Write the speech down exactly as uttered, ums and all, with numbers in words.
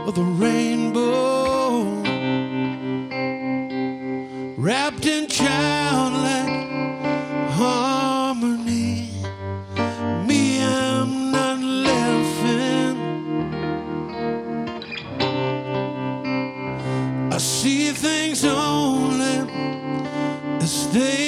of the rainbow, wrapped in childlike harmony. Me, I'm not laughing. I see things only as they